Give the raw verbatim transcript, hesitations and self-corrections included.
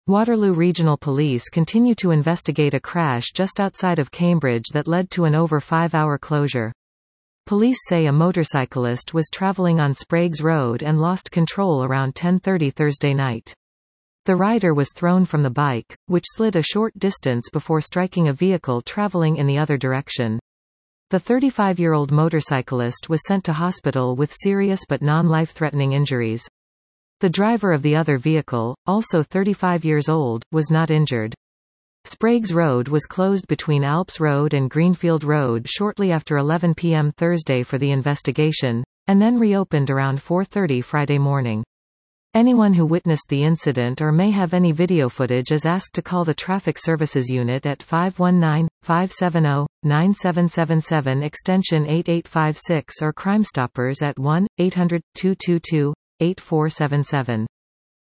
Waterloo Regional Police continue to investigate a crash just outside of Cambridge that led to an over five-hour closure. Police say a motorcyclist was travelling on Sprague's Road and lost control around ten thirty Thursday night. The rider was thrown from the bike, which slid a short distance before striking a vehicle travelling in the other direction. The thirty-five-year-old motorcyclist was sent to hospital with serious but non-life-threatening injuries. The driver of the other vehicle, also thirty-five years old, was not injured. Sprague's Road was closed between Alps Road and Greenfield Road shortly after eleven p m Thursday for the investigation, and then reopened around four thirty Friday morning. Anyone who witnessed the incident or may have any video footage is asked to call the Traffic Services Unit at five one nine, five seven zero, nine seven seven seven extension eight eight five six or Crime Stoppers at one eight hundred, two two two, eight four seven seven.